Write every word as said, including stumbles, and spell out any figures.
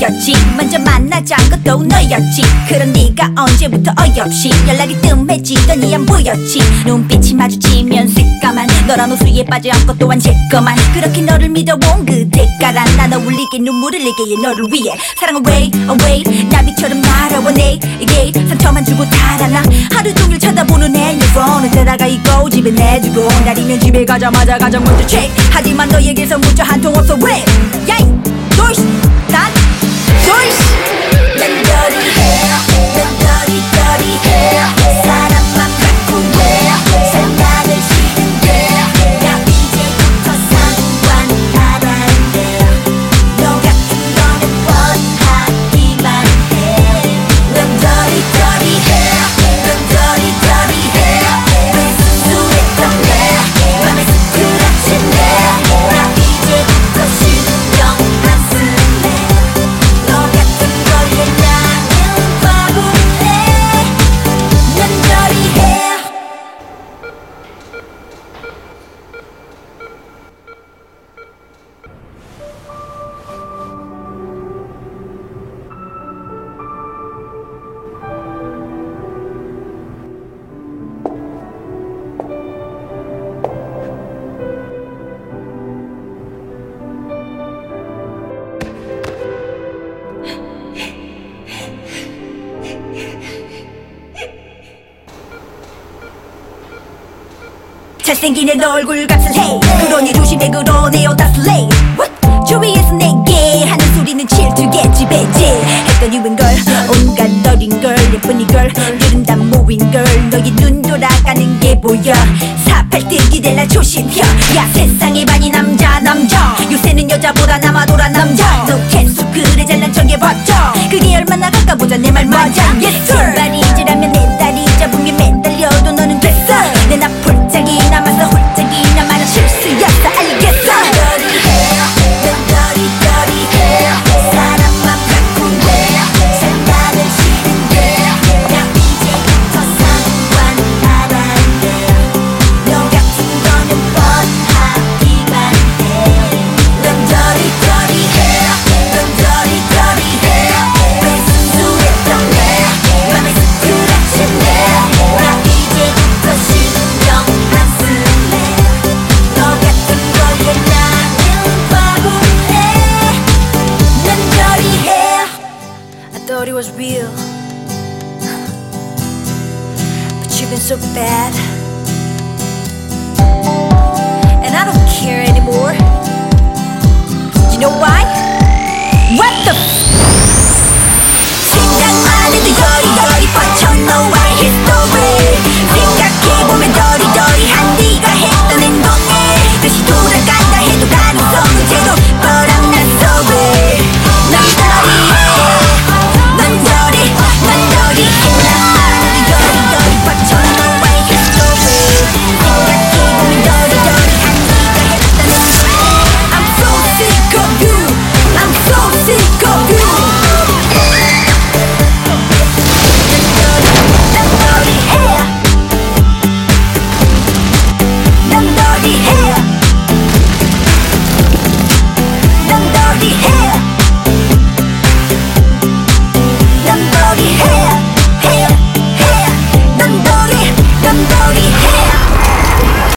너였지. 먼저 만나잔 것도 너였지. 그런 네가 언제부터 어이없이 연락이 뜸해지더니 안 보였지. 눈빛이 마주치면 새까만 너란 호수에 빠져앉고 또한 제거만. 그렇게 너를 믿어온 그 대가란 나너 울리게 눈물을 흘리게 너를 위해 사랑은 way away 나비처럼 날아와 내게 상처만 주고 달아나. 하루 종일 쳐다보는 핸드폰을 때다가 잊고 집에 내두고 날이면 집에 가자마자 가장 먼저 check. 하지만 너에게서 문자 한 통 없어 왜? 야이 조이스 난 조이스. 난 dirty 난 dirty dirty 사람만 바꾸네 생각을 싫은데 나 이제부터 상관하란데 너 같은 거는 뻔하기만 해. 난 dirty dirty 난 dirty dirty 왜 수수했던 내 맘에 스크래치네. 나 이제부터 신경 안 쓸래. 너 같은 거에 나는 바보네. 난 dirty 잘생긴 애 너 얼굴 값을 해. 그러니 조심해 그러네 어 that's late. 주위에서 내게 하는 소리는 질투겠지 배지. 했더니 웬걸 온갖 어린 걸 예쁜 이걸 이름 다 모인 걸 너의 눈 돌아가는 게 보여. 사팔뜨기 될라 조심혀. 야 세상에 많이 남자 남자 요새는 여자보다 남아돌아 남자. 너 계속 그래 잘난 척해봤자 그게 얼마나 가까보자 내 말 맞아. Yes sir. 말이지라면 내 다리 잡으면 매달려도 너는 됐어. 내 나 폴짝이 남아서 홀짝이 남아는 실수였어 알겠어. 난 dirty dirty 사람만 바꾸네 생각을 싫은데 나 이제부터 상관하란데 너 같은 거는 뻔하기만 해. 난 dirty dirty 난 dirty dirty 왜 수수했던 내 맘에 스크래치네. 나 이제부터 신경 안 쓸래. 너 같은 거에 나는 바보네. 난 dirty hair. I thought it was real but you've been so bad and I don't care anymore. You know why? What the f- 생각만 해도 여리여리 뻗쳐 너와의 history.